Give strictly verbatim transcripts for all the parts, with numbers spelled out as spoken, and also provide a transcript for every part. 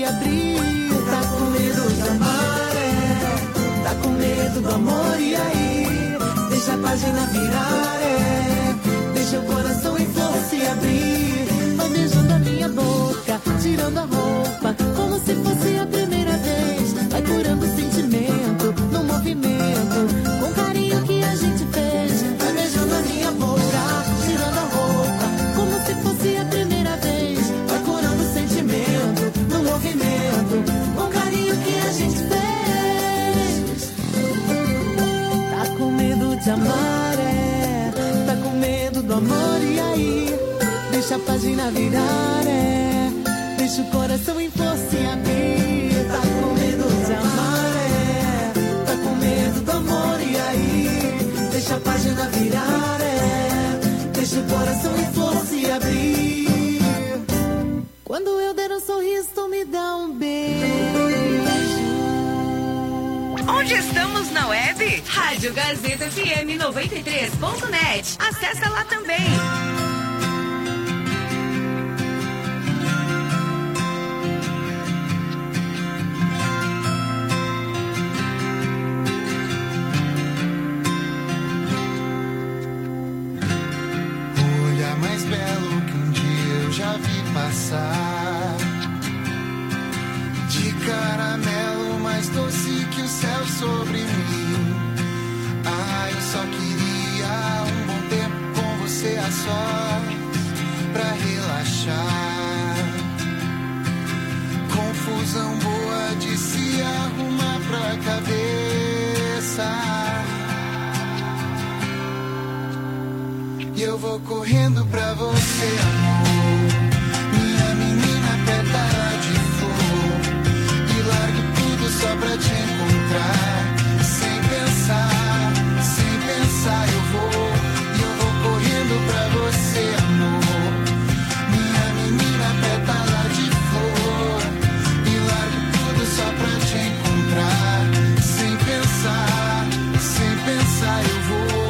se abrir. Tá com medo de amar, é. Tá com medo do amor, e aí? Deixa a página virar, é. Deixa o coração em flor se abrir. Vai beijando a minha boca, tirando a roupa, como se fosse a primeira vez. Vai curando o sentimento, no movimento, com carinho que a gente fez. Vai beijando a minha boca, tirando a roupa, como se fosse a primeira vez. Vai curando o sentimento, no movimento, com carinho que a gente fez. Tá com medo de amar, é. Tá com medo do amor, e aí? Deixa a página virar, é. Deixa o coração em flor se abrir. Tá com medo de amar, é. Tá com medo do amor, e aí? Deixa a página virar, é. Deixa o coração em flor se abrir. Quando eu der um sorriso, tu me dá um beijo. Onde estamos na web? Rádio Gazeta F M noventa e três ponto net. Acesse lá também. Passar de caramelo mais doce que o céu sobre mim. Ah, eu só queria um bom tempo com você a sós pra relaxar. Confusão boa de se arrumar pra cabeça. E eu vou correndo pra você, amor. Só pra te encontrar, sem pensar, sem pensar eu vou, e eu vou correndo pra você, amor. Minha menina pétala de flor, e largo tudo só pra te encontrar, sem pensar, sem pensar eu vou.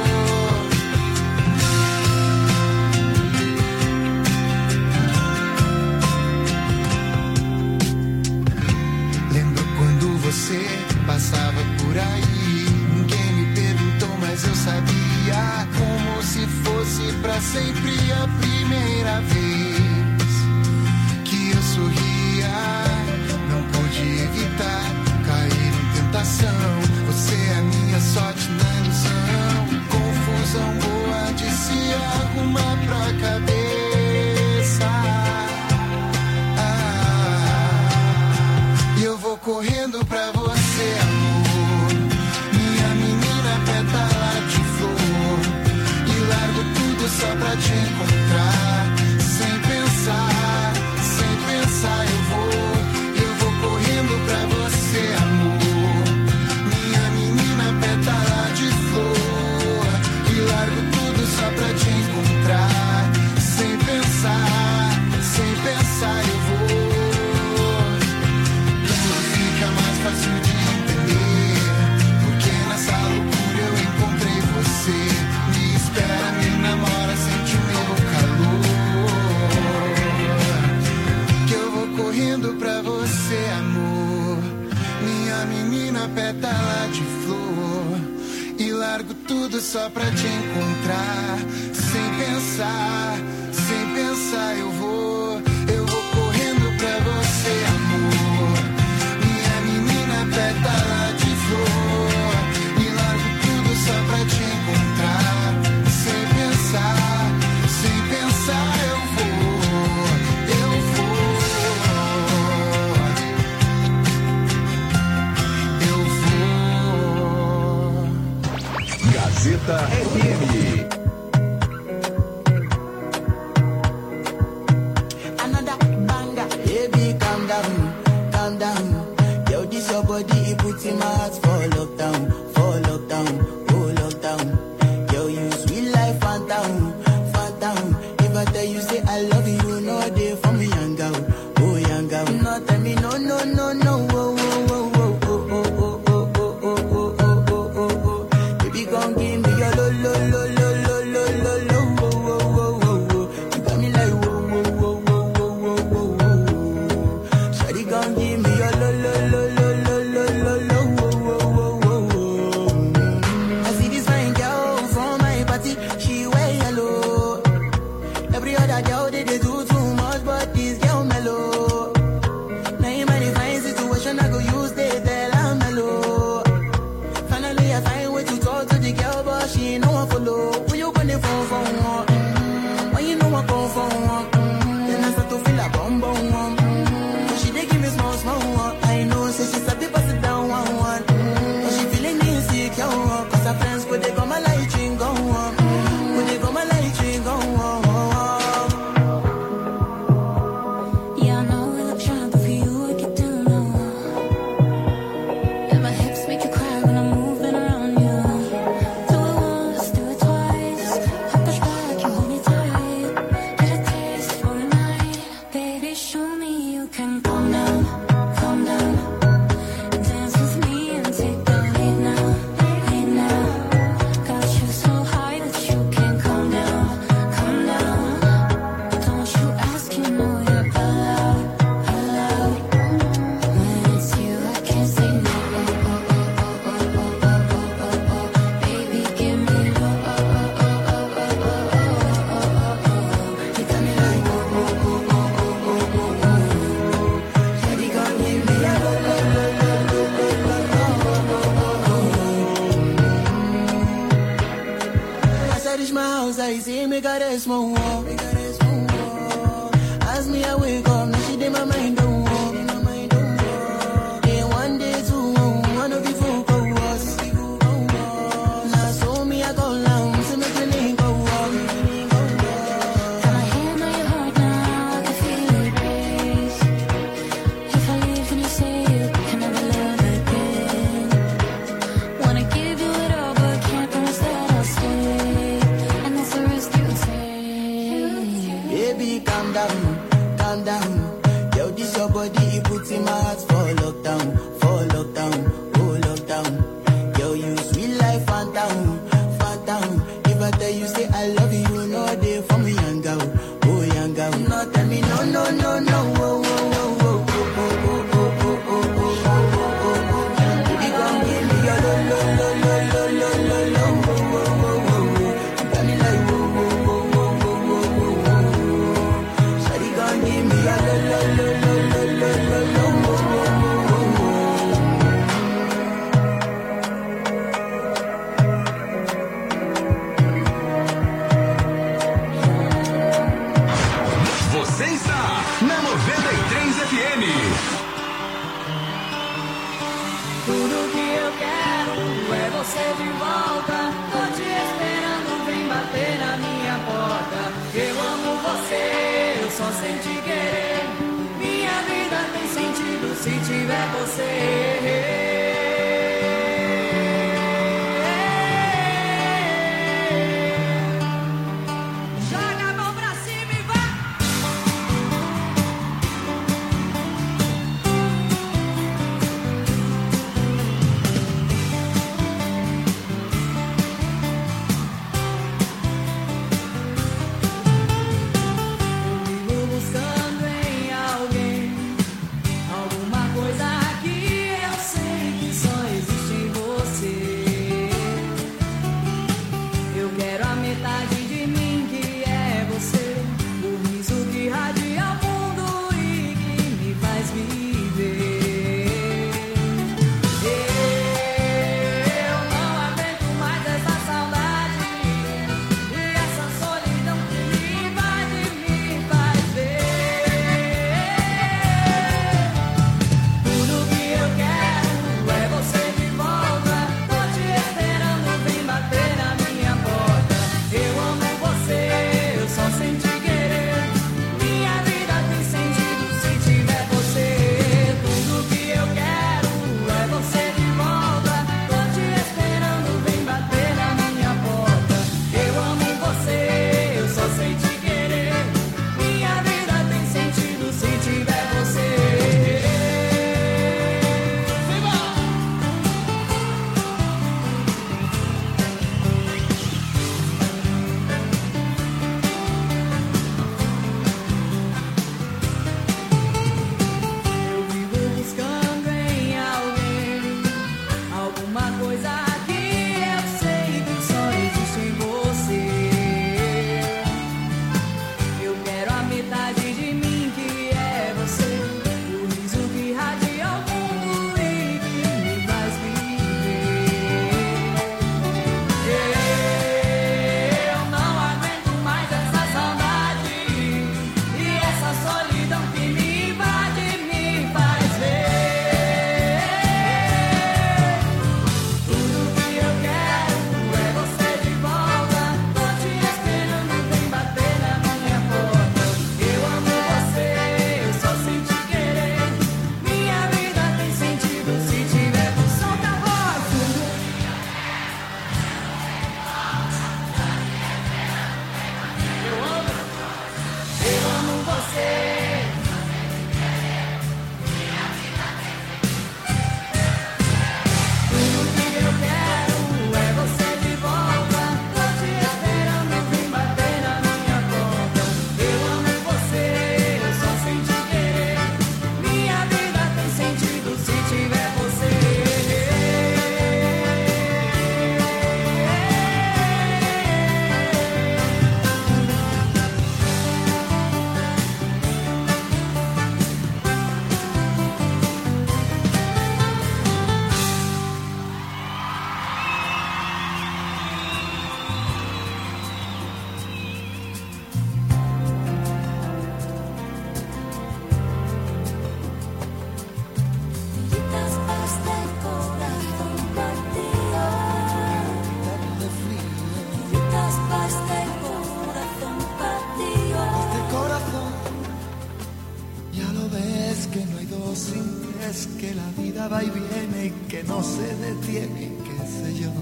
Você passava por aí, ninguém me perguntou, mas eu sabia, como se fosse pra sempre a primeira vez que eu sorria. Não pude evitar cair em tentação. Você é a minha sorte na ilusão, confusão boa de se arrumar pra cabeça. E eu vou correndo pra você, amor. Minha menina pétala de flor, e largo tudo só pra te encontrar. Sem pensar, sem pensar eu vou. Eu vou correndo pra você, amor. Minha menina pétala de flor, e largo tudo só pra te encontrar. Sem pensar, sem pensar eu vou. Fácil de entender, porque nessa loucura eu encontrei você. Me espera, me namora, sente o meu calor, que eu vou correndo pra você, amor. Minha menina pétala de flor, e largo tudo só pra te encontrar. Sem pensar, sem pensar eu vou. Eu vou correndo pra você, amor. Pétala de flor, e largo tudo só pra te encontrar. Sem pensar, sem pensar eu vou, eu vou, eu vou. Gazeta F M. Another banger, baby, calm down, calm down. This your body, it puts in my heart for lockdown, for lockdown, oh lockdown. Girl, you sweet life, phantom, phantom. If I tell you say I love you, you know they for me, young girl, oh young girl. No tell me no, no, no, no, oh, oh, oh, oh, oh, oh, oh, oh, oh, oh, oh, oh, oh, oh. Baby, come give me your lo, lo, lo, lo, lo, lo, lo, lo, oh, oh, oh, oh, oh. You got me like whoa, whoa, whoa, whoa, whoa, whoa, whoa, whoa. Shawty oh, oh. I know, say she sabi pass it down one one. Mm. But she feeling insecure, oh, cause her friends could they go my light ring go on. Mm. Could they go my light ring go on. Yeah, I know I look shy, but for you I get down low. And my hips make you cry when I'm moving around you. Do it once, do it twice. I push back, you hold me tight. Get a taste for a night. Baby, show me you can calm down, calm down. Dance with me and take the lead now, lead now. Got you so high that you can't calm down, calm down. Don't you ask, you know you're allowed, allowed. When it's you, I can't say no. Baby, give me low. You got me like Shawty gon' give me a As I reach my house, I see me got a small wall. Me got a small wall. As me I wake up, now she did my mind don't walk. Then one day two, one of you folk go us. Now so me I go down, see me feeling go up. Got my hand on your heart now, I can feel it race. If I leave, then you say you can never love again. Wanna give you it all, but can't promise that I'll stay. And that's the risk you take. Baby, calm down, calm down. Yo, this your body, it puts in my heart for lockdown, for lockdown, oh lockdown. Yo, you sweet life, phantom, phantom. If I tell you say I love you, you know they for me young girl, oh young girl. No, tell me no, no, no, no, oh, oh, oh, oh, oh, oh, oh, oh, oh, oh, oh, oh, oh. Baby, come give me your lo, lo, lo, lo, lo, lo, lo, lo, oh, oh, oh, oh, oh. You got me like, oh, oh, oh, oh, oh, oh, oh, oh. Shawty gon' give me a lo, lo, lo, lo, lo, lo, lo, lo, oh, oh, oh, oh, oh. Você está na noventa e três F M. Tudo que eu quero é você de volta. Tô te esperando, vem bater na minha porta. Eu amo você, eu só sei te querer. Minha vida tem sentido se tiver você. Joga a mão pra cima e vai! Vivo buscando em alguém alguma coisa que simple es que la vida va y viene y que no se detiene, qué sé yo.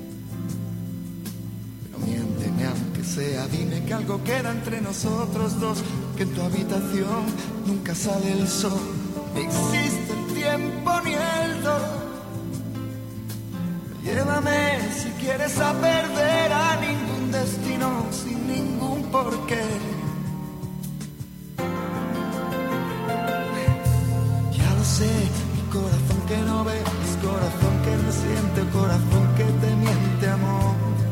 Pero miénteme aunque sea, dime que algo queda entre nosotros dos, que en tu habitación nunca sale el sol, ni existe el tiempo ni el dolor. Llévame si quieres a perder a ningún destino sin ningún porqué. Ya lo sé, mi corazón que no ve, es corazón que no siente, corazón que te miente, amor.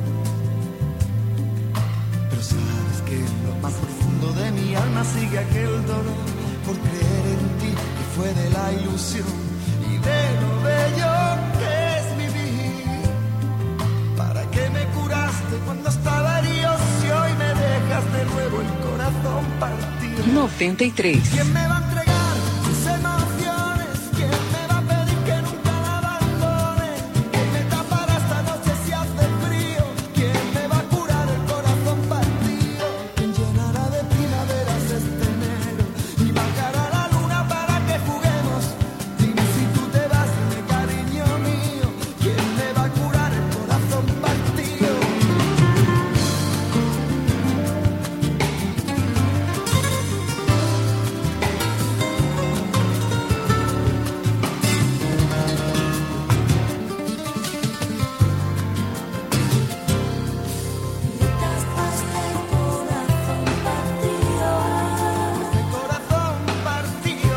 Pero sabes que en lo más profundo de mi alma sigue aquel dolor por creer en ti, que fue de la ilusión y de lo bello que es vivir. ¿Para qué me curaste cuando estaba herido si hoy me dejas de nuevo el corazón partido? noventa y tres. ¿Quién me va a entregar sus emociones? ¿Quién me va a pedir que nunca la abandone? ¿Quién me tapará esta noche si hace frío? ¿Quién me va a curar el corazón partido? ¿Quién llenará de primaveras este enero y bajará la luna para que juguemos? Dime si tú te vas, dime cariño mío, ¿quién me va a curar el corazón partido? Corazón partido,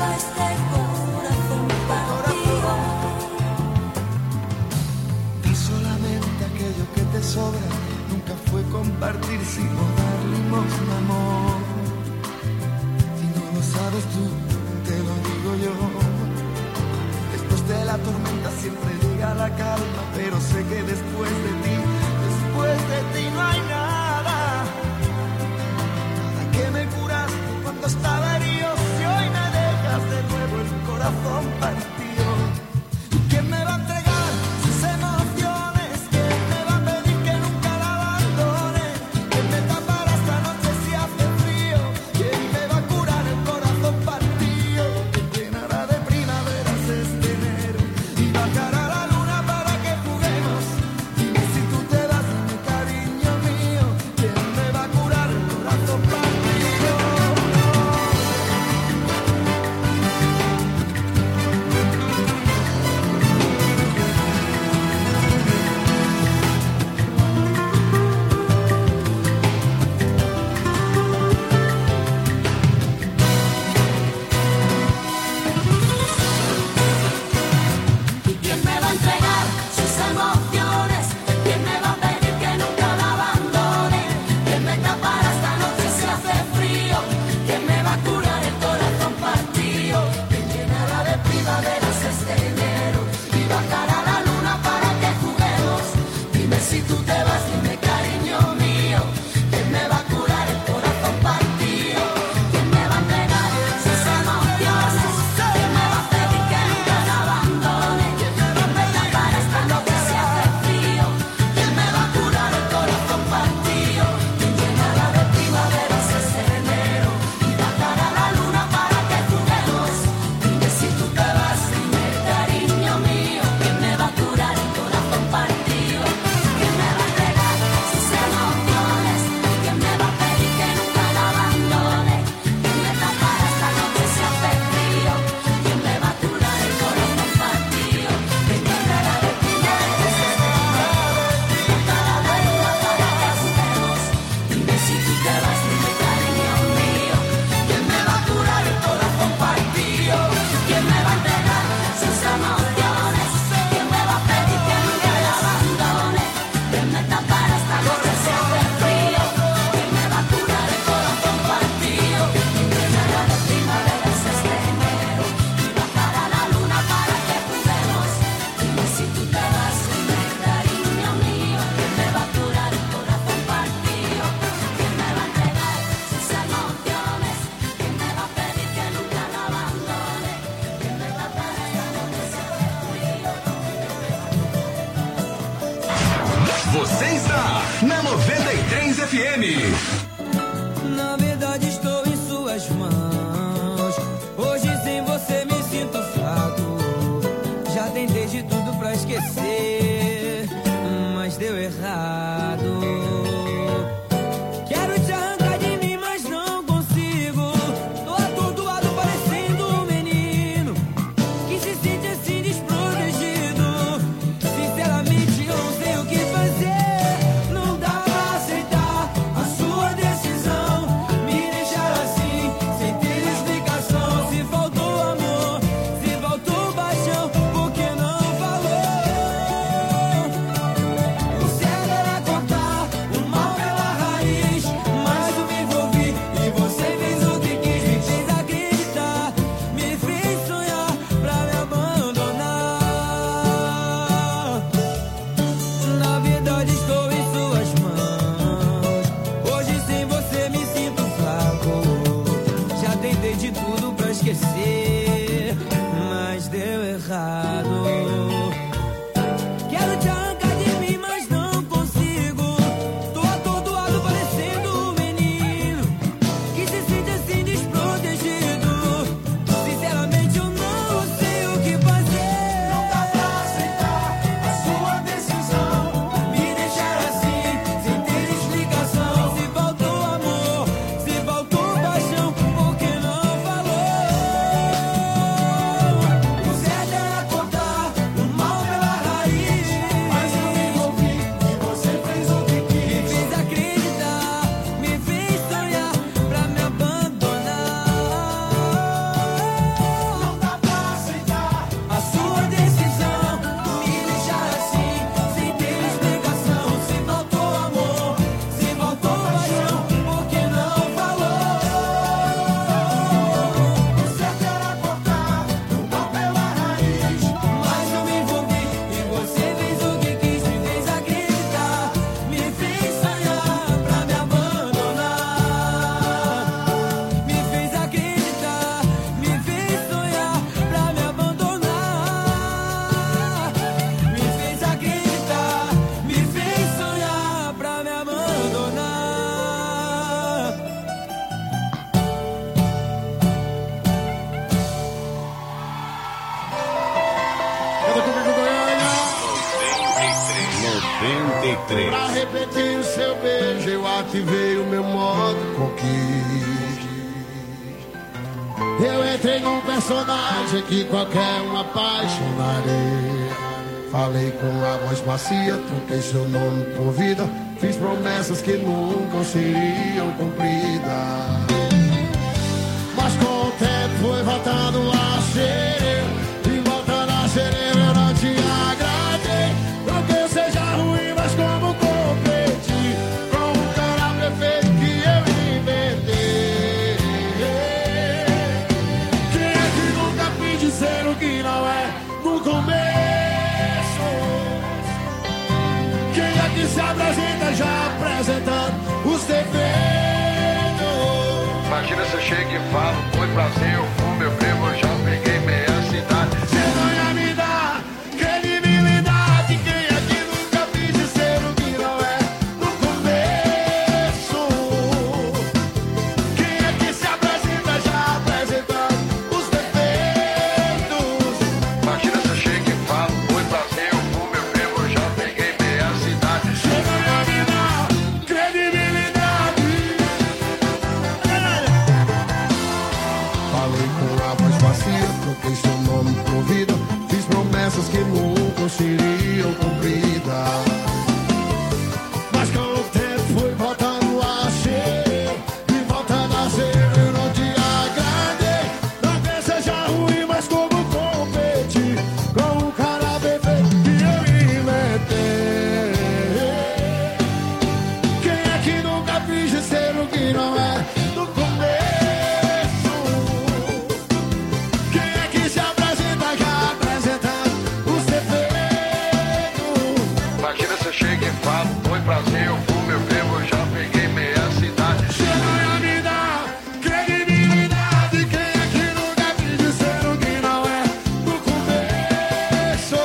y solamente aquello que te sobra nunca fue compartir sino dar limosna, amor. Si no lo sabes tú, te lo digo yo. Después de la tormenta siempre llega la calma, pero sé que después de ti, después de ti no hay nada. Nada que me curaste cuando estaba herido si hoy me dejas de nuevo el corazón partido. ¿Y quién me va a entregar sus emociones? ¿Quién me va a pedir que nunca la abandone? ¿Quién me tapará esta noche si hace frío? ¿Quién me va a curar el corazón partido? ¿Quién llenará de primaveras este enero y bajará la luna para que juguemos? Dime si tú te vas, dime cariño mío, ¿quién me va a curar el corazón partido? ¿Quién me va a entregar sus emociones? ¿Quién me va a pedir que nunca la abandone? ¿Quién me tapará esta noche si hace frío? ¿Quién me va a curar el corazón partido? ¿Quién llenará de primaveras este enero y bajará la luna para que juguemos? Dime si tú te vas, dime cariño mío, ¿quién me va a curar el corazón partido? ¿Quién me va a entregar sus emociones? ¿Quién me va a pedir que nunca la abandone? ¿Quién me tapará esta noche si hace frío? ¿Quién me va a curar el corazón partido? ¿Quién llenará de primaveras ese enero y bajará la luna para que juguemos? Dime si tú te vas, dime cariño mío, ¿quién me va a curar el corazón partido? ¿Quién me va a entregar sus emociones? ¿Quién me va a pedir que nunca la abandone? ¿Quién me tapará esta noche si hace frío? ¿Quién me va a curar el corazón partido? ¿Quién llenará de primaveras ese enero y bajará la luna para que juguemos? Dime si tú te vas, dime cariño mío, ¿quién me va a curar el corazón partido? ¿Quién me va a entregar sus emociones? ¿Quién me va a pedir que nunca la abandone? ¿Quién me tapará esta noche si hace frío? ¿Quién me va a curar el corazón partido? ¿Quién llenará de primaveras este enero y bajará la luna para que juguemos? Dime si tú te vas, dime cariño mío, ¿quién me va a curar el corazón partido? ¿Quién me va a entregar sus emociones? ¿Quién me va a pedir que nunca la abandone? ¿Quién me tapará esta noche si hace frío? Você está na noventa e três F M. Na verdade estou em suas mãos. Hoje sem você me sinto noventa e três. Pra repetir o seu beijo, eu ativei o meu modo conquista. Eu entrei num personagem que qualquer um apaixonaria. Falei com a voz macia, troquei seu nome por vida. Fiz promessas que nunca seriam cumpridas. Mas com o tempo foi voltando a ser eu. E voltando a ser eu, eu não te agradei. Não que eu seja ruim, mas como competi com o cara perfeito que eu inventei. Quem é que nunca quis dizer o que não é no começo? Quem é que se apresenta já apresentando os defeitos? Imagina se eu chego e falo, foi prazer, eu fumo, eu bebo, eu já peguei meia cidade. Você não ia me dar credibilidade. Quem é que nunca quis dizer o que não é no começo? Quem é que se apresenta já apresentando os defeitos? Imagina se eu chego e falo, foi prazer, eu fumo, eu bebo, eu já peguei meia cidade. Você não ia me dar credibilidade. Falei com a voz macia, troquei seu nome por vida. Fiz promessas que nunca seriam cumpridas. Mas com o tempo fui voltando a ser. E voltando a ser, eu não te agradei. Não que seja ruim, mas como competir com um cara perfeito que eu inventei. Quem é que nunca quis dizer o que não é no começo? Quem é que se apresenta já apresentando os defeitos? Imagina se eu chego e falo, foi prazer, eu fumo, eu bebo, eu já peguei meia cidade. Você não ia me dar credibilidade. Quem é que nunca quis dizer o que não é no começo?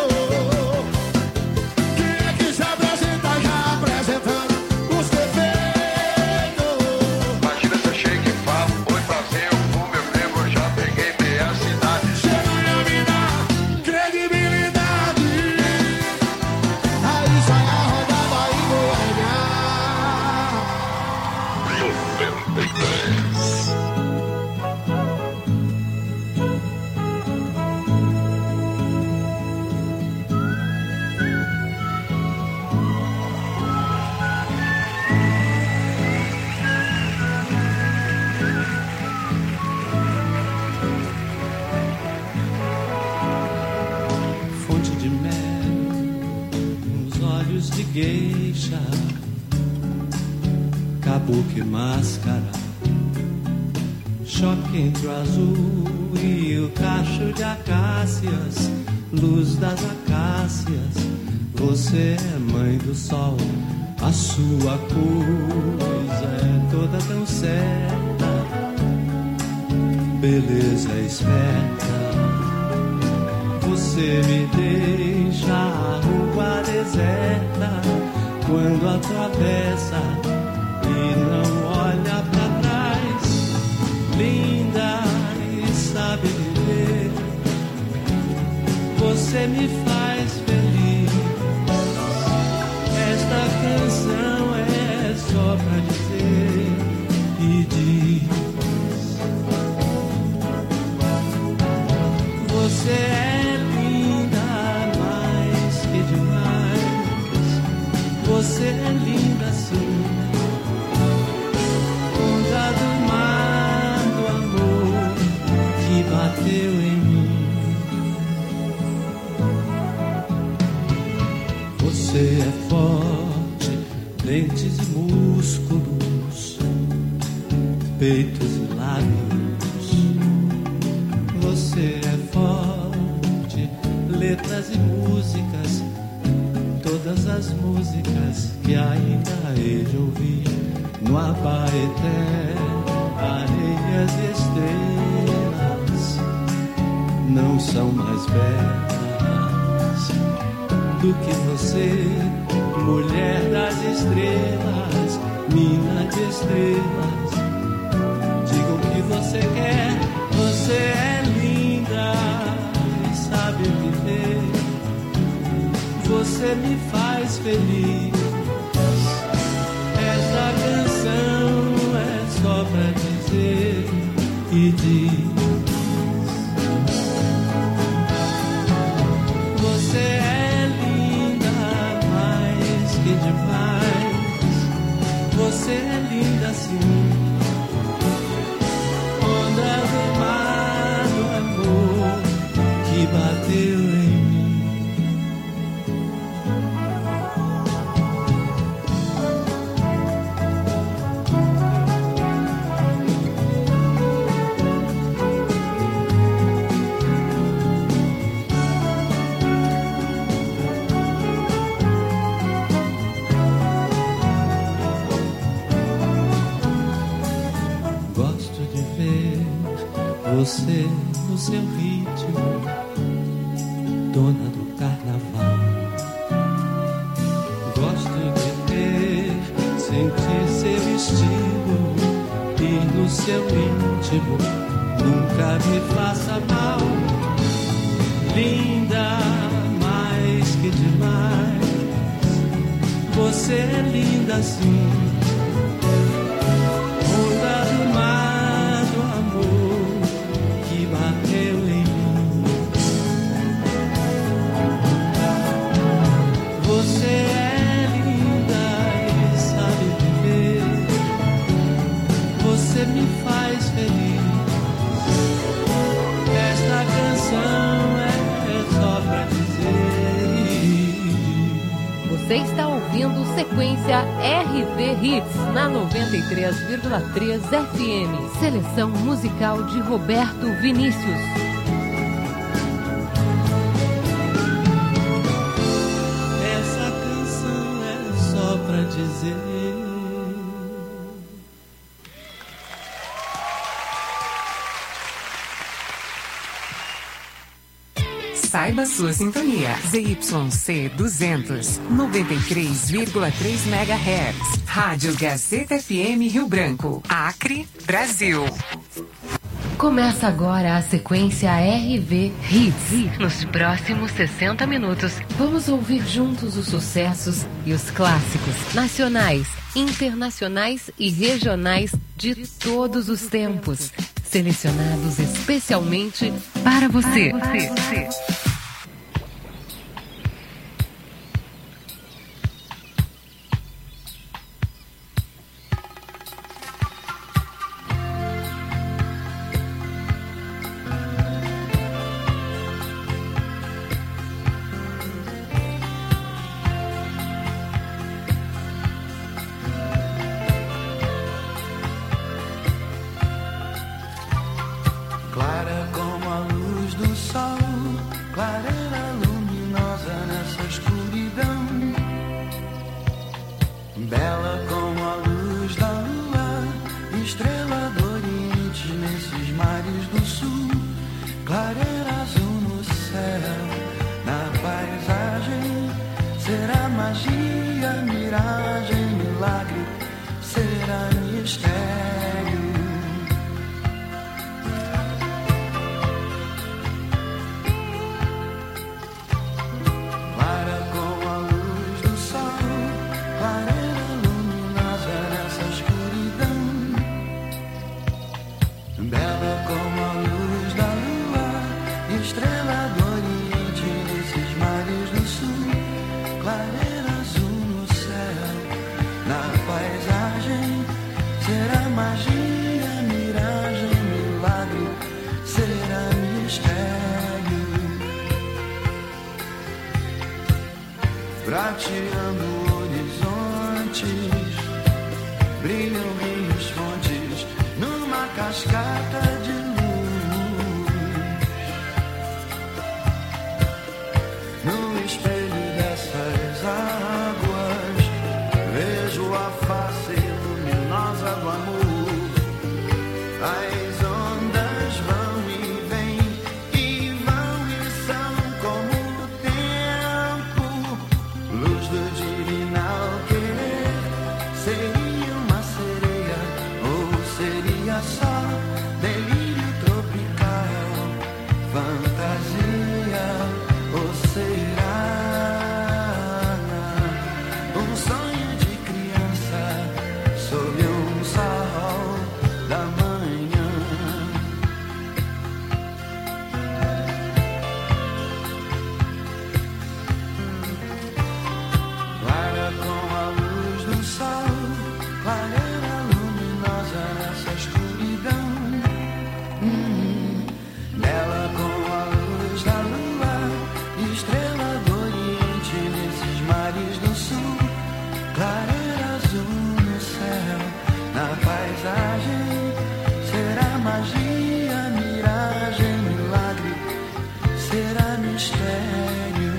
Quem é que se apresenta já apresentando os defeitos? Imagina se eu chego e falo, foi prazer, eu fumo, eu bebo, eu já peguei meia cidade. Você não ia me dar credibilidade. Aí sai a rodada em Goiânia. noventa e três. Fonte de mel nos olhos de geisha, kabuki máscara, choque entre o azul e o cacho de acácias, luz das acácias. Você é mãe do sol, a sua coisa é toda tão certa, beleza esperta. Você me deixa a rua deserta quando atravessa e não olha pra trás. Linda e sabe viver, você me faz feliz. Esta canção é só pra dizer e diz: você é linda mais que demais. Você é linda sim, onda do mar do amor que bateu em mim. Você é forte, dentes e músculos, peitos e lábios. Você é forte, letras e músicas, todas as músicas que ainda hei de ouvir no Abaeté, areias e estrelas não são mais belas do que você, mulher das estrelas, mina de estrelas. Diga o que você quer, você é linda e sabe viver. você me faz feliz. Esta canção é só pra dizer e diz: você é linda mais que demais. Você é linda assim, onda do mar do amor que bateu em mim. Você no seu ritmo, dona do carnaval. Gosto de ver, sentir seu estilo, ir no seu íntimo, nunca me faça mal. Linda mais que demais, você é linda assim. Onda do mar do amor que bateu em mim. Você é linda e sabe viver. Você me faz feliz. Esta canção é só pra dizer. Você está ouvindo Sequência R V Hits na noventa e três vírgula três F M. Seleção musical de Roberto Vinícius. Essa canção é só pra dizer. Saiba sua sintonia. Z Y C duzentos, noventa e três vírgula três megahertz. Rádio Gazeta F M Rio Branco, Acre, Brasil. Começa agora a sequência R V Hits. Nos próximos sessenta minutos, vamos ouvir juntos os sucessos e os clássicos nacionais, internacionais e regionais de todos os tempos, selecionados especialmente para você. Para você. Clara como a luz do sol, clareira luminosa nessa escuridão. Bela como a luz da lua, estrela do oriente nesses mares do sul. Clareira azul no céu, na paisagem. Será magia, miragem, milagre, será mistério. Bela como a luz da lua, estrela do oriente nesses mares do sul. Clareira azul no céu, na paisagem. Será magia, miragem, milagre, será mistério. Prateando horizontes, brilham rios, fontes numa cascata de luz. No espelho dessas águas vejo a face luminosa do amor. As ondas vão e vêm e vão e são como o tempo. Luz do divinal querer, mistério,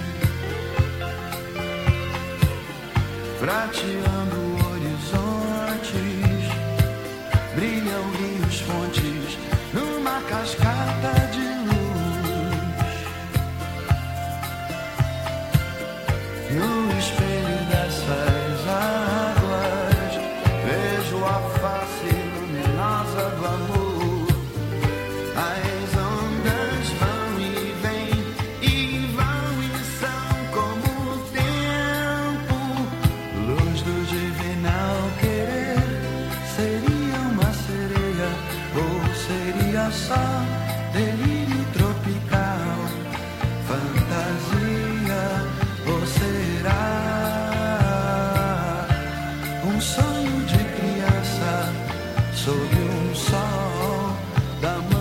prateando horizontes, brilham rios, fontes, numa cascata de luz. No espelho dessas águas, vejo a face luminosa do amor. As ondas vão e vêm, e vão e são como o tempo. Luz do divinal querer, seria uma sereia ou seria só delírio tropical? Fantasia ou será um sonho de criança sob um sol da manhã?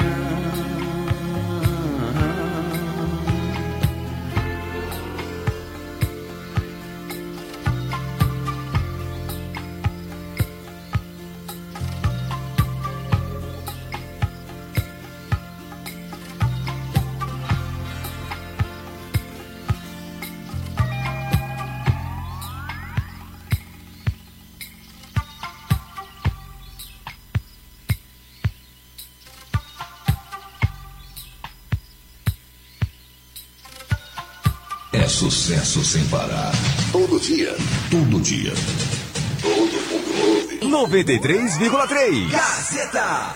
É sucesso sem parar. Todo dia. Todo dia. Todo mundo ouve. noventa e três vírgula três. Gazeta.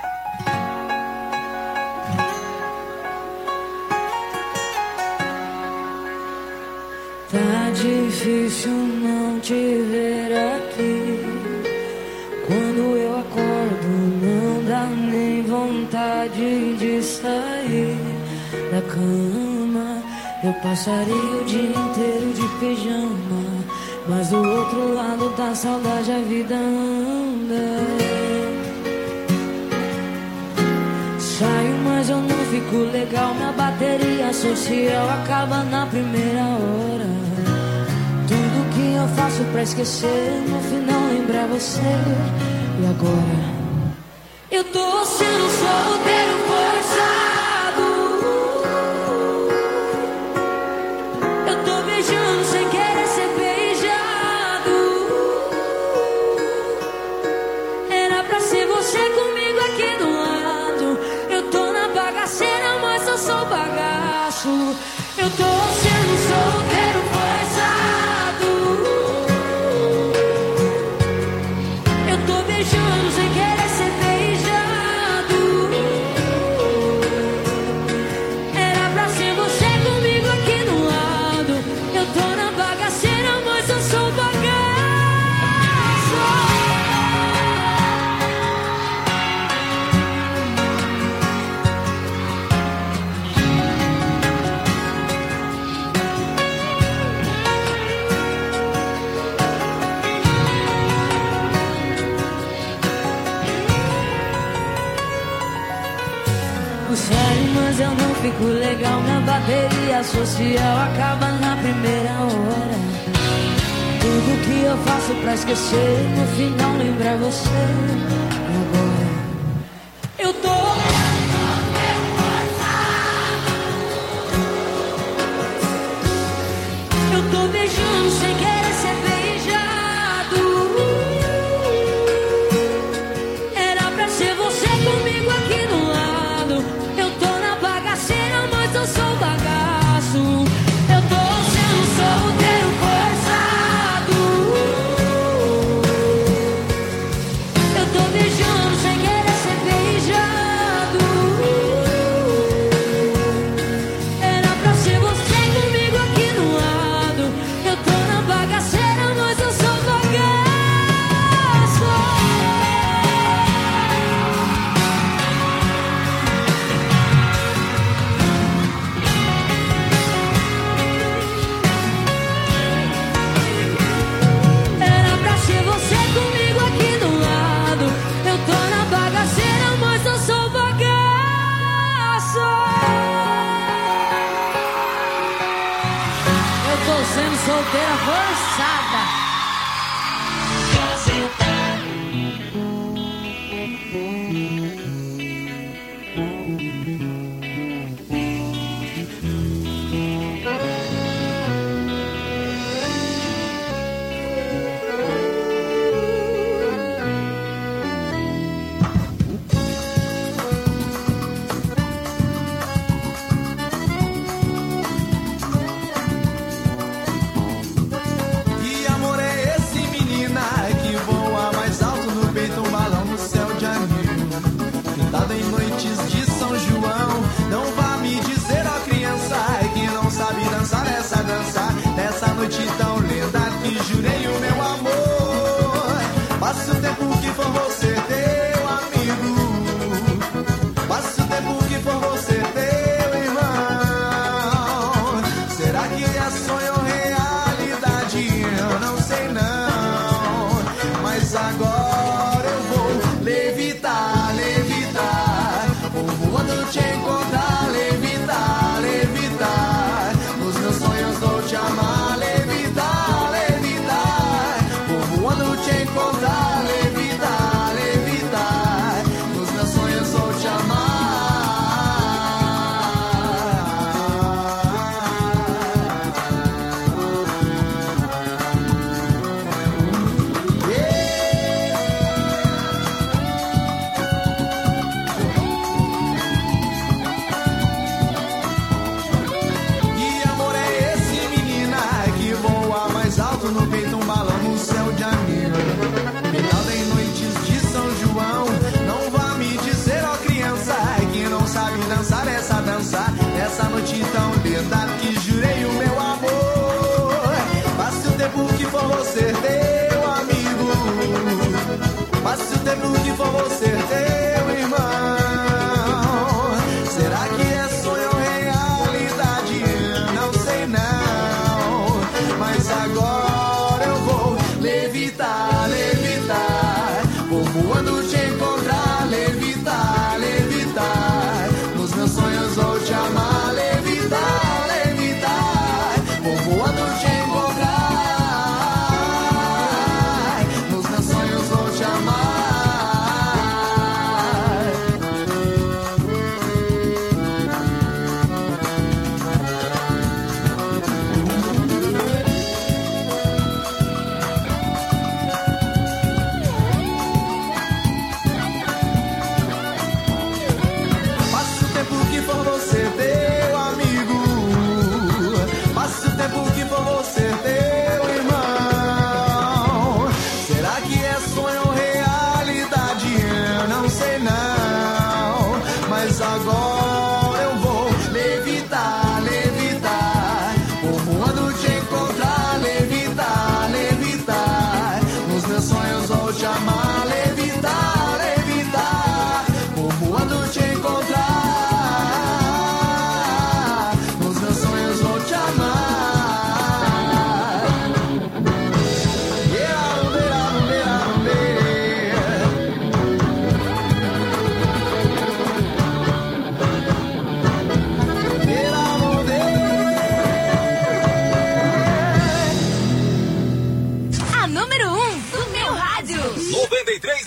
Tá difícil não te ver aqui. Quando eu acordo não dá nem vontade de sair da cama. Eu passaria o dia inteiro de pijama, mas do outro lado da saudade a vida anda. Saio, mas eu não fico legal. Minha bateria social acaba na primeira hora. Tudo que eu faço pra esquecer, no final lembrar você. E agora? Eu tô sendo solteiro forçado. Eu tô beijando sem querer ser beijado. Era pra ser você comigo aqui do lado. Eu tô na bagaceira, mas eu sou bagaço. Eu tô sendo solteiro forçado. Eu tô beijando sem querer ser beijado. Era pra ser você comigo aqui do lado. Eu tô na bagaceira, mas eu sou bagaço. Sério, mas eu não fico legal. Minha bateria social acaba na primeira hora. Tudo que eu faço pra esquecer, no final lembrar você. E agora? Eu tô Eu tô beijando sem querer ser beijado. Era pra ser você comigo aqui do lado. Eu tô na bagaceira, mas eu sou bagaço. Eu tô sendo solteiro forçado. Eu tô beijando sem querer ser beijado. Era pra ser você comigo aqui do lado. Eu tô na bagaceira, mas eu sou bagaço. Era pra ser você comigo aqui do lado. Eu tô na bagaceira, mas eu sou bagaço. Eu tô sendo solteira forçada.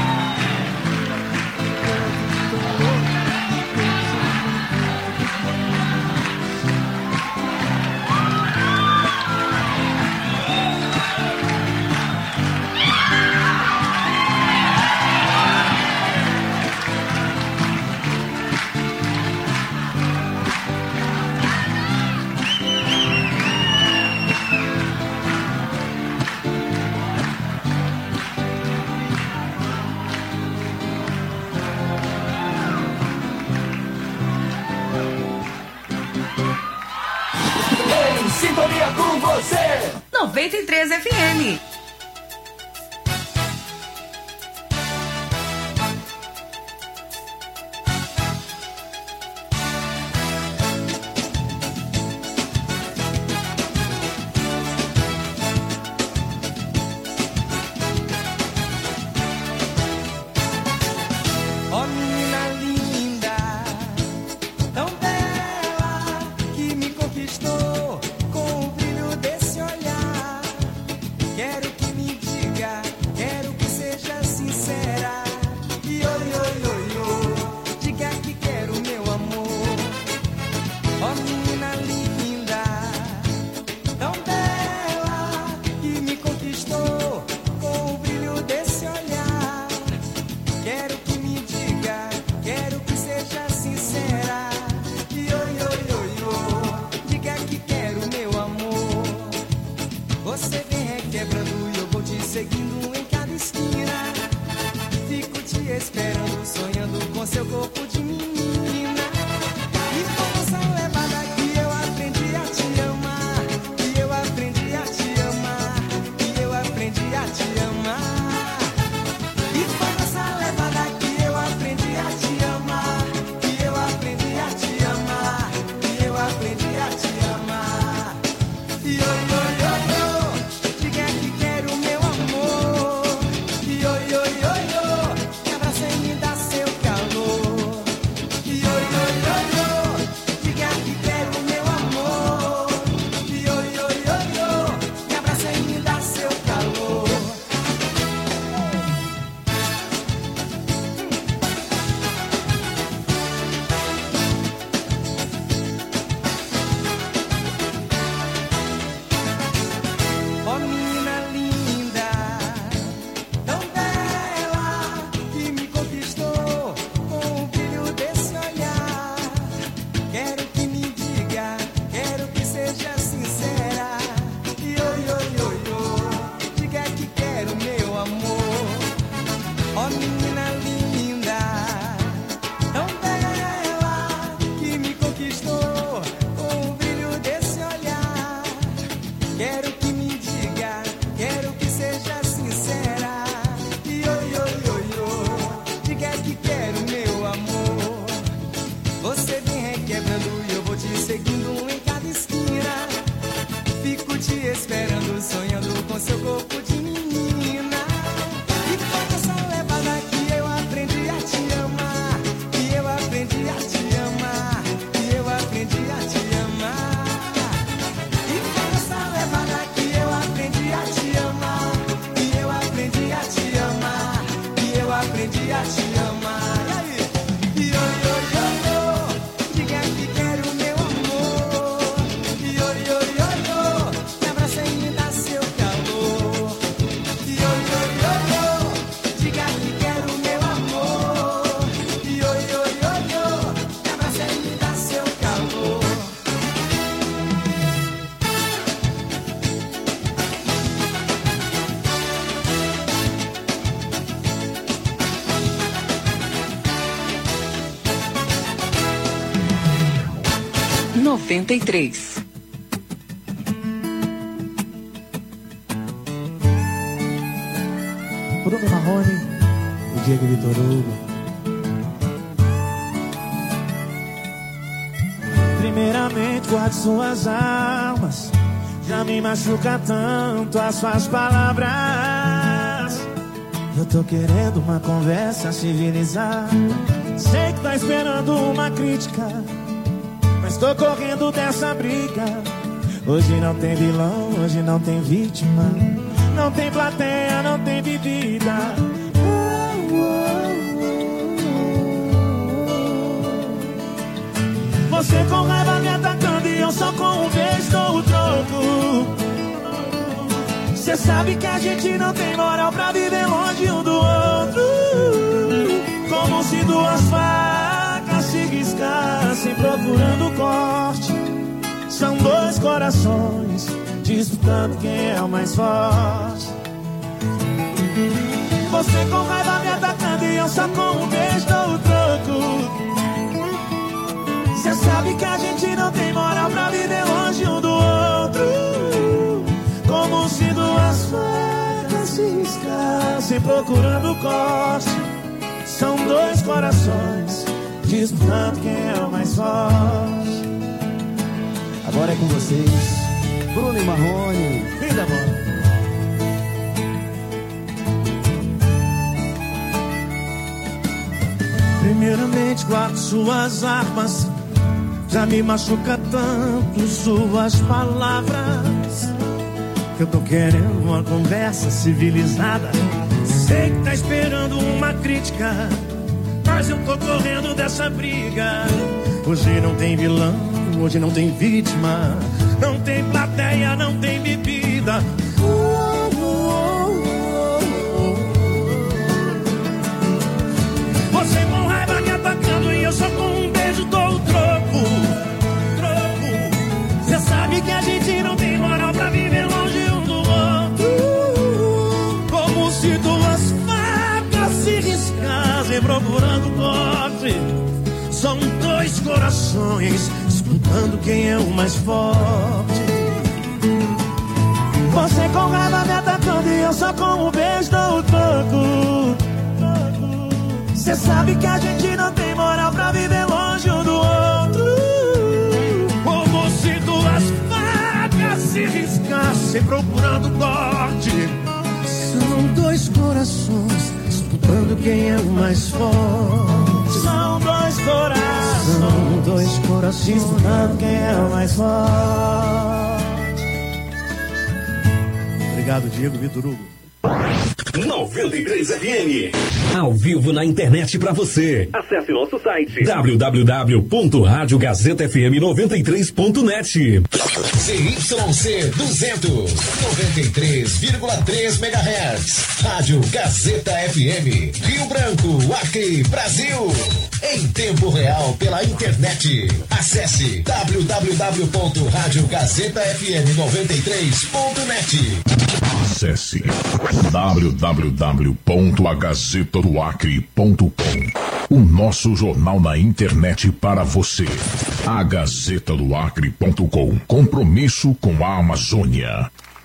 Sintonia com você. noventa e três F M. seu corpo de menina. E foi nessa levada que eu aprendi a te amar, que eu aprendi a te amar, que eu aprendi a te amar. E foi nessa levada que eu aprendi a te amar, que eu aprendi a te amar, que eu aprendi a te amar. E oi, oi, oi, oi, diga que quero meu amor. E oi, oi, oi, oi, me abraça e me dá seu calor. E oi, oi, oi, oi, diga que quero meu amor. E oi, oi, oi, oi, me abraça e me dá seu calor. Ó menina linda, tão bela, que me conquistou com o brilho desse olhar. Quero que me diga, quero que seja sincera. E oi, oi, oi, oi, diga que quero meu amor. Ó menina linda, tão bela, que me conquistou com o brilho desse olhar. Quero que me diga, quero que seja sincera. E oi, oi, oi, oi, diga que quero meu amor. Você vem requebrando e eu vou te seguindo em cada esquina. Fico te esperando, sonhando com seu corpo de menina. E foi nessa levada que eu aprendi a te amar, que eu aprendi a te amar, que eu aprendi a te amar. E foi nessa levada que eu aprendi a te amar, que eu aprendi a te amar, que eu aprendi a te amar. E aí? E oi, oi, oi, oi, diga que quero meu amor. E oi, oi, oi, oi, me abraça e me dá seu calor. E oi, oi, oi, oi, diga que quero meu amor. E oi, oi, oi, oi, me abraça e me dá seu calor. noventa e três. Bruno Marrone e Diego Vitor Hugo. Primeiramente guarde suas armas, já me machuca tanto as suas palavras. Eu tô querendo uma conversa civilizada. Sei que tá esperando uma crítica, mas tô correndo dessa briga. Hoje não tem vilão, hoje não tem vítima, não tem plateia, não tem bebida. Você com raiva me atacando e eu só com um beijo dou o troco. Cê sabe que a gente não tem moral pra viver longe um do outro. Como se duas facas se riscassem procurando corte. São dois corações disputando quem é o mais forte. Você com raiva me atacando e eu só com um beijo dou o troco. Cê sabe que a gente não tem moral pra viver longe um do outro. Como se duas facas se riscassem procurando corte. São dois corações disputando quem é o mais forte. Agora é com vocês, Bruno e Marrone. Vida, amor. Primeiramente guarde suas armas, já me machuca tanto suas palavras. Que eu tô querendo uma conversa civilizada. Sei que tá esperando uma crítica, mas eu tô correndo dessa briga. Hoje não tem vilão, hoje não tem vítima, não tem plateia, não tem bebida. Você com raiva me atacando e eu só com um beijo dou o troco. Troco. Cê sabe que a gente não tem moral pra viver longe um do outro. Como se duas facas se riscassem procurando corte. São dois corações disputando quem é o mais forte. Você com raiva me atacando e eu só com um beijo dou o troco. Cê sabe que a gente não tem moral pra viver longe um do outro. Como se duas facas se riscassem procurando corte. São dois corações disputando quem é o mais forte. São dois corações, são dois corações disputando quem é o mais forte. Obrigado, Diego Vitor Hugo. noventa e três F M. Ao vivo na internet pra você. Acesse nosso site w w w ponto rádio gazeta f m noventa e três ponto net. Z Y C duzentos, noventa e três vírgula três megahertz. Rádio Gazeta F M. Rio Branco, Acre, Brasil. Em tempo real pela internet. Acesse w w w ponto rádio gazeta f m noventa e três ponto net. Acesse w w w ponto a gazeta do acre ponto com. O nosso jornal na internet para você. a gazeta do acre ponto com. Compromisso com a Amazônia.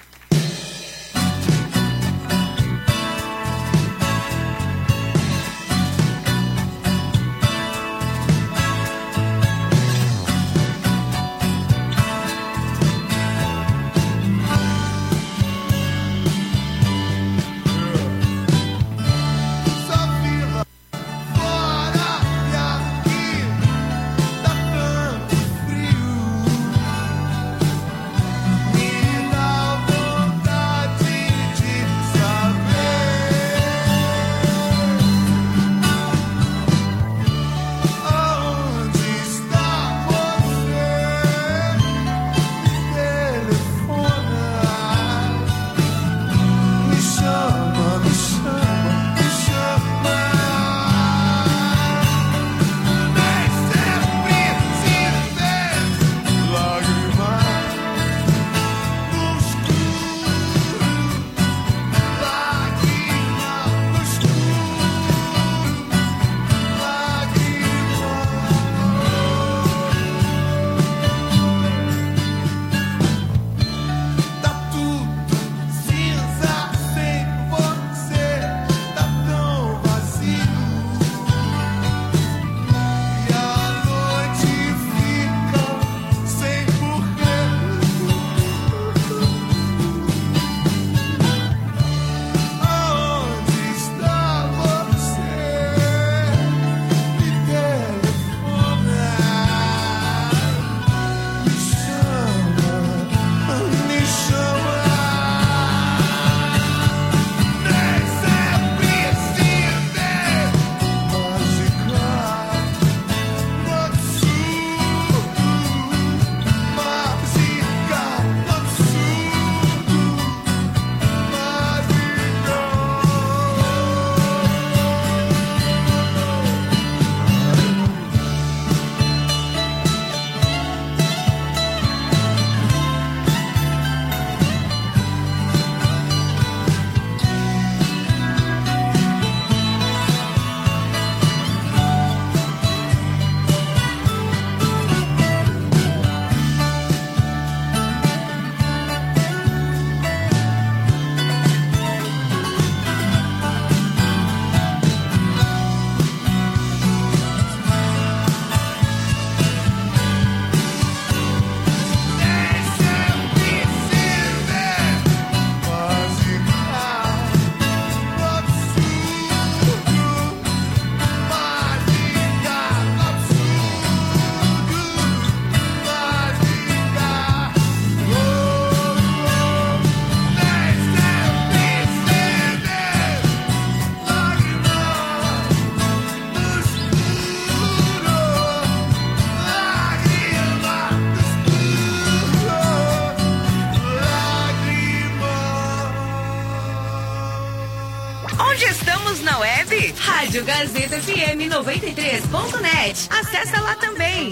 Rádio Gazeta F M noventa e três ponto net. Acessa lá também.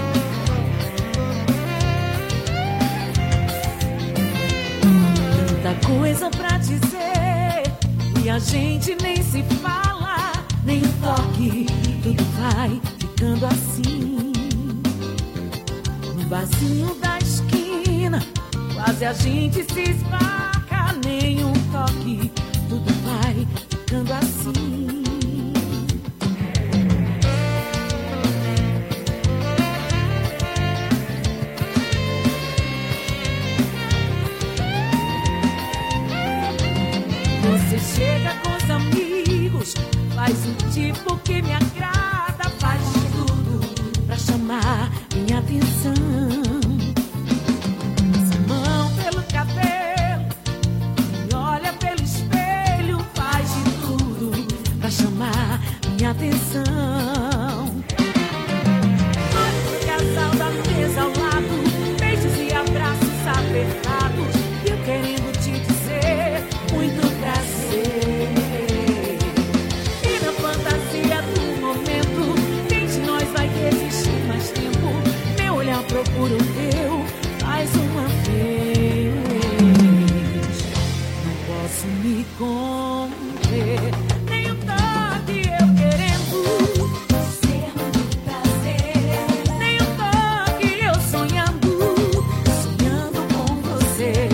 Tá Tanta coisa pra dizer e a gente nem se fala, nem o toque, tudo vai ficando assim. No barzinho da esquina, quase a gente se esbarra, nem um toque, tudo vai ficando assim. Você chega com os amigos, faz um tipo que me agrada, faz de tudo pra chamar minha atenção. Passa a mão pelo cabelo, me olha pelo espelho, faz de tudo pra chamar minha atenção. Olha pro casal da mesa ao lado, beijos e abraços apertados, e eu querendo te dizer muito prazer. E na fantasia do momento, quem de nós vai resistir mais tempo? Meu olhar procura o teu mais uma vez. Não posso me conter, nem o toque eu querendo ser muito prazer, nem o toque eu sonhando, sonhando com você.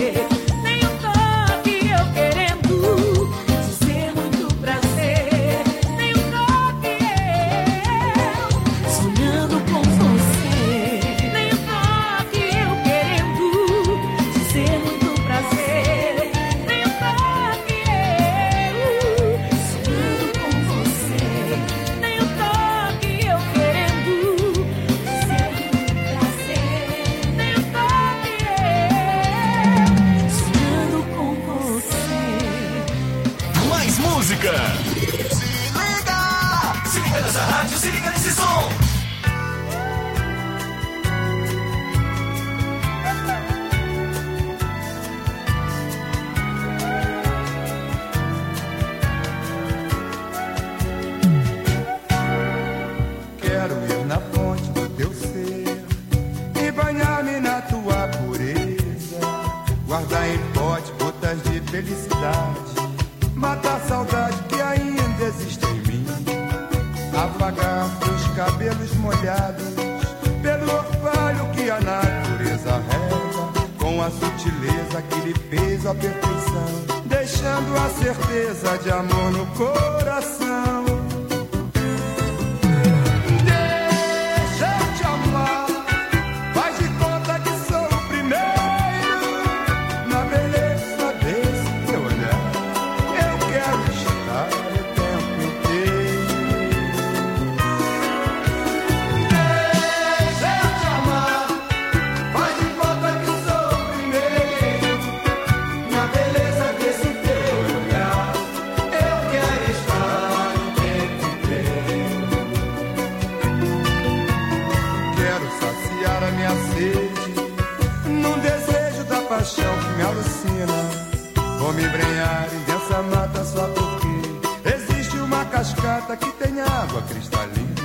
Vou me embrenhar em densa mata só porque existe uma cascata que tem água cristalina.